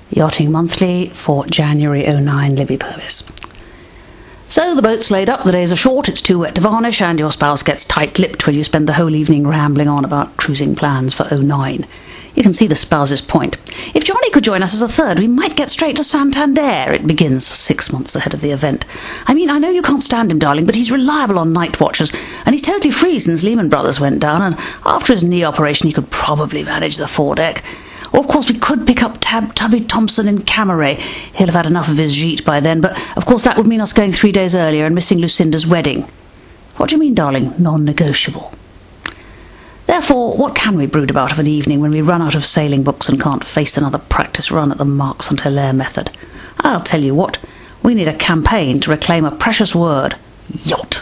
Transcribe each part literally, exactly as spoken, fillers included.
Yachting Monthly for January oh nine, Libby Purvis. So the boat's laid up, the days are short, it's too wet to varnish, and your spouse gets tight-lipped when you spend the whole evening rambling on about cruising plans for oh nine. You can see the spouse's point. If Johnny could join us as a third, we might get straight to Santander. It begins six months ahead of the event. I mean, I know you can't stand him, darling, but he's reliable on night watches, and he's totally free since Lehman Brothers went down, and after his knee operation he could probably manage the foredeck. Or, of course, we could pick up Tab- Tubby Thompson in Camaret. He'll have had enough of his gîte by then, but, of course, that would mean us going three days earlier and missing Lucinda's wedding. What do you mean, darling? Non-negotiable. Therefore, what can we brood about of an evening when we run out of sailing books and can't face another practice run at the Marks and Hilaire method? I'll tell you what, we need a campaign to reclaim a precious word, yacht.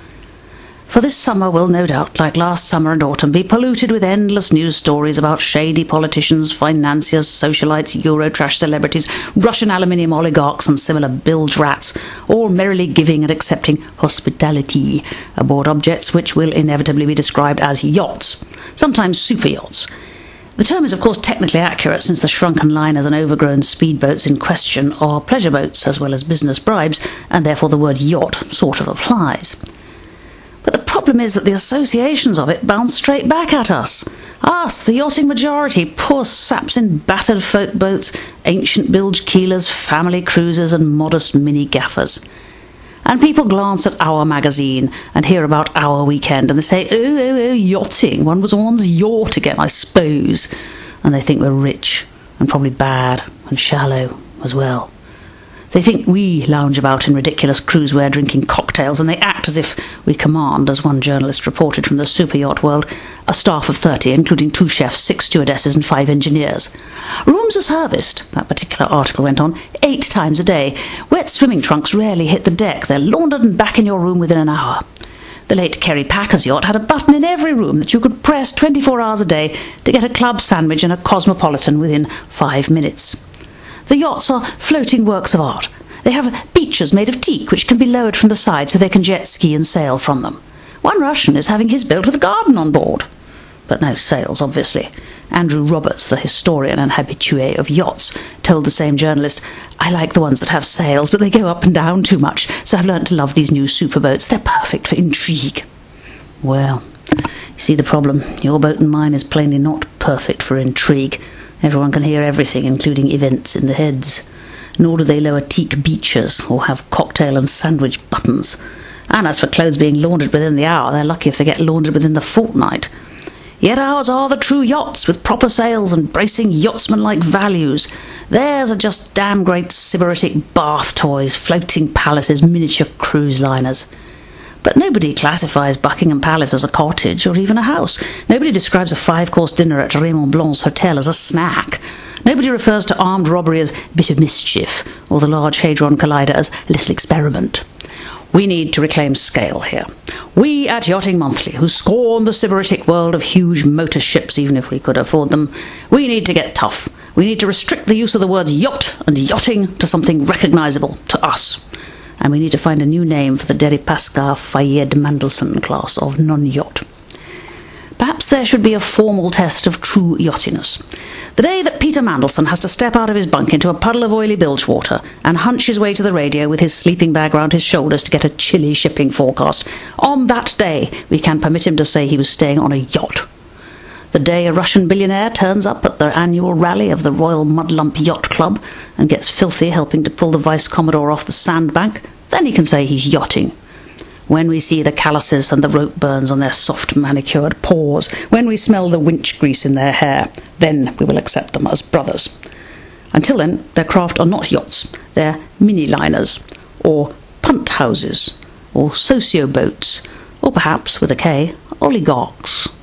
For this summer will, no doubt, like last summer and autumn, be polluted with endless news stories about shady politicians, financiers, socialites, Eurotrash celebrities, Russian aluminium oligarchs and similar bilge rats, all merrily giving and accepting hospitality aboard objects which will inevitably be described as yachts, sometimes super yachts. The term is, of course, technically accurate, since the shrunken liners and overgrown speedboats in question are pleasure boats as well as business bribes, and therefore the word yacht sort of applies. But the problem is that the associations of it bounce straight back at us. Us, the yachting majority, poor saps in battered folk boats, ancient bilge keelers, family cruisers and modest mini-gaffers. And people glance at our magazine and hear about our weekend, and they say, oh, oh, oh, yachting, one was on one's yacht again, I suppose. And they think we're rich, and probably bad, and shallow as well. They think we lounge about in ridiculous cruisewear drinking cocktails, and they act as if we command, as one journalist reported from the super yacht world, a staff of thirty, including two chefs, six stewardesses and five engineers. Rooms are serviced, that particular article went on, eight times a day. Wet swimming trunks rarely hit the deck. They're laundered and back in your room within an hour. The late Kerry Packer's yacht had a button in every room that you could press twenty-four hours a day to get a club sandwich and a cosmopolitan within five minutes. The yachts are floating works of art. They have beaches made of teak which can be lowered from the side so they can jet ski and sail from them. One Russian is having his built with a garden on board. But no sails, obviously. Andrew Roberts, the historian and habitué of yachts, told the same journalist, I like the ones that have sails, but they go up and down too much, so I've learnt to love these new superboats. They're perfect for intrigue. Well, you see the problem. Your boat and mine is plainly not perfect for intrigue. Everyone can hear everything, including events in the heads. Nor do they lower teak beaches or have cocktail and sandwich buttons. And as for clothes being laundered within the hour, they're lucky if they get laundered within the fortnight. Yet ours are the true yachts, with proper sails and bracing yachtsman-like values. Theirs are just damn great sybaritic bath toys, floating palaces, miniature cruise liners. But nobody classifies Buckingham Palace as a cottage or even a house. Nobody describes a five-course dinner at Raymond Blanc's hotel as a snack. Nobody refers to armed robbery as bit of mischief, or the Large Hadron Collider as little experiment. We need to reclaim scale here. We at Yachting Monthly, who scorn the sybaritic world of huge motor ships even if we could afford them, we need to get tough. We need to restrict the use of the words yacht and yachting to something recognisable to us. And we need to find a new name for the Deripaska Fayed Mendelssohn class of non-yacht. Perhaps there should be a formal test of true yachtiness. The day that Peter Mandelson has to step out of his bunk into a puddle of oily bilge water and hunch his way to the radio with his sleeping bag round his shoulders to get a chilly shipping forecast, on that day we can permit him to say he was staying on a yacht. The day a Russian billionaire turns up at the annual rally of the Royal Mudlump Yacht Club and gets filthy helping to pull the Vice Commodore off the sandbank, then he can say he's yachting. When we see the calluses and the rope burns on their soft manicured paws, when we smell the winch grease in their hair, then we will accept them as brothers. Until then, their craft are not yachts, they're mini-liners, or punt houses, or socio-boats, or perhaps, with a K, oligarchs.